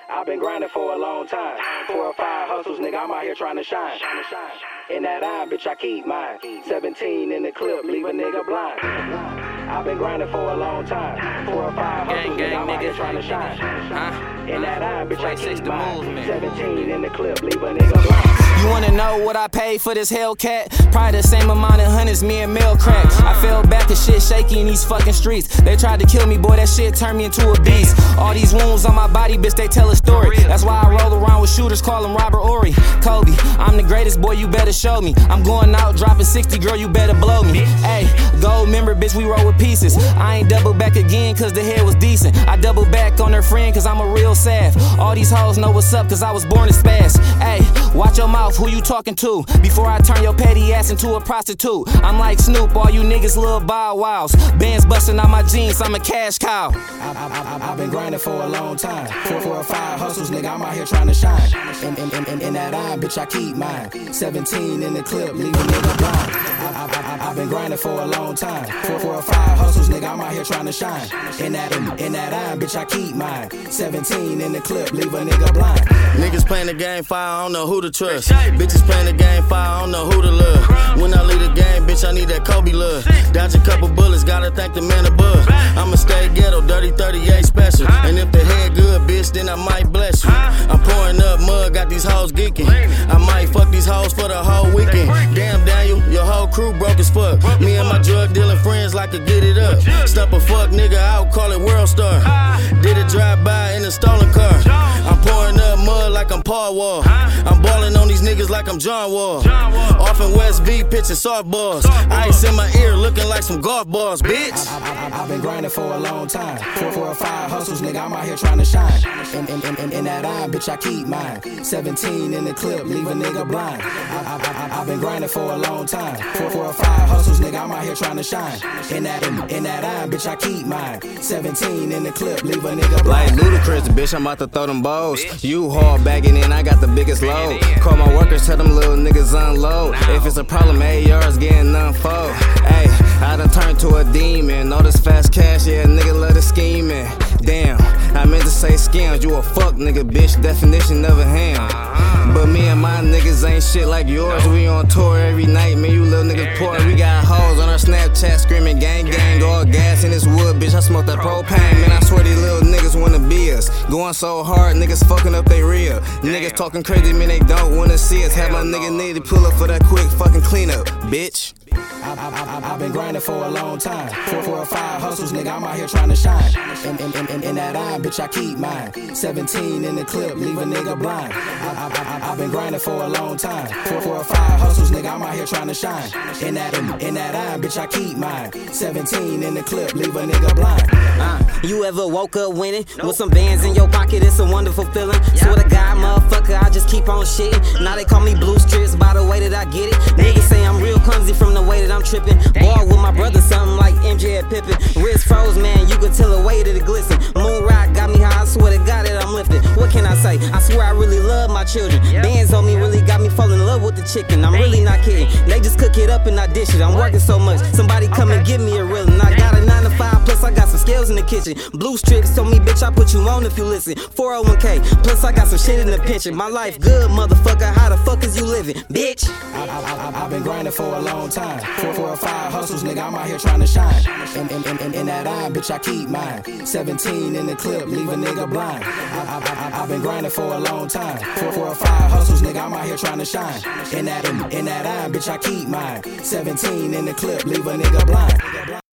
I've been grinding for a long time. 4 or 5 hustles, nigga, I'm out here trying to shine. In that iron, bitch, I keep mine. 17 in the clip, leave a nigga blind. I've been grinding for a long time. 4 or 5 hustles, nigga, I'm out here trying to shine. In that iron, bitch, I keep mine. 17 in the clip, leave a nigga blind. You wanna know what I paid for this Hellcat? Probably the same amount of hundreds me and Mel crack. I fell back and shit shaky in these fucking streets. They tried to kill me, boy, that shit turned me into a beast. All these wounds on my body, bitch, they tell a story. That's why I roll around with shooters, call them Robert Ory. Kobe, I'm the greatest, boy, you better show me. I'm going out, dropping 60, girl, you better blow me. Hey, gold member, bitch, we roll with pieces. I ain't double back again, cause the head was decent. I double back on her friend, cause I'm a real sav. All these hoes know what's up, cause I was born to spaz. Hey, watch your mouth, who you talking to? Before I turn your petty ass into a prostitute. I'm like Snoop, all you niggas little bow wows. Bands busting out my jeans, I'm a cash cow. I've been grinding for a long time. 4 or 5 hustles, nigga, I'm out here trying to shine. In that iron, bitch, I keep mine. 17 in the clip, leave a nigga blind. I've been grinding for a long time. 4 or 5 hustles, nigga, I'm out here trying to shine. In that iron, bitch, I keep mine. 17 in the clip, leave a nigga blind. Niggas playing the game fire, I don't know who to trust. Bitches playing the game fire, I don't know who to love. When I leave the game, bitch, I need that Kobe love. Dodge a couple bullets, gotta thank the man above. I'ma stay ghetto, dirty 38 special. And if the head good, bitch, then I might bless you. I'm pouring up mud, got these hoes geeking. I might fuck these hoes for the whole weekend. Damn, Daniel, your whole crew broke as fuck. Me and my drug dealing friends like to get it up. Stump a fuck nigga out, call it World Star. Did a drive-by in a stolen car. I'm pouring up mud like I'm Paul Wall. I'm balling on these niggas like I'm John Wall. Off in West V, pitching softballs. Ice in my ear, looking like some golf balls, bitch. I've been grinding for a long time. 4 or 5 hustles, nigga, I'm out here trying to shine. In that iron, bitch, I keep mine. 17 in the clip, leave a nigga blind. I've been grinding for a long time. 4 or 5 hustles, nigga, I'm out here trying to shine. In that iron, bitch, I keep mine. 17 in the clip, leave a nigga blind. Like Ludacris, bitch, I'm about to throw them bows. You hard bagging in, I got the biggest load. Call my workers, tell them little niggas unload. If it's a problem, AR's getting unfold. Hey, I done turned to a demon. All this fast cash, yeah, nigga love the scheming. Damn, I meant to say scams. You a fuck nigga, bitch, definition of a ham. But me and my niggas ain't shit like yours. We on tour every night, man, you little niggas poor. We got hoes on our Snapchat screaming gang gang. All gas in this wood, bitch, I smoke that propane. Man, I swear these little niggas wanna be us. Going so hard, niggas fucking up they real. Niggas talking crazy, man, they don't wanna see us. Have my nigga need to pull up for that quick fucking cleanup, bitch. I've been grinding for a long time. 4 or 5 hustles, nigga, I'm out here trying to shine. In that iron, bitch, I keep mine. 17 in the clip, leave a nigga blind. I've been grinding for a long time. 4 or 5 hustles, nigga, I'm out here trying to shine. In that iron, bitch, I keep mine. 17 in the clip, leave a nigga blind. You ever woke up winning? With some bands in your pocket, it's a wonderful feeling. Swear to God, motherfucker, I just keep on shitting. Now they call me Blue Strips by the way that I get it. Niggas say I'm real clumsy from the way that I'm tripping. Ball with my brother, something like MJ and Pippen. Wrist froze, man, you could tell the way that it glisten. Moon rock got me high, I swear to God that I'm lifted. What can I say? I swear I really love my children. Bands on me really got me falling in love with the chicken. I'm really not kidding. They just cook it up and I dish it. I'm working so much. Somebody come and give me a reeling. I got a 9 to 5, plus I got some skills in the kitchen. Blue Strips told me, bitch, I put you on if you listen. 401k, plus I got some shit in the pension. My life good, motherfucker. How the fuck is you living, bitch? I've been grinding for a long time. 4 or 5 hustles, nigga, I'm out here trying to shine. In that iron, bitch, I keep mine. 17 in the clip, leave a nigga blind. I've been grinding for a long time. 4 or 5 hustles, nigga, I'm out here trying to shine. In that iron, bitch, I keep mine. 17 in the clip, leave a nigga blind.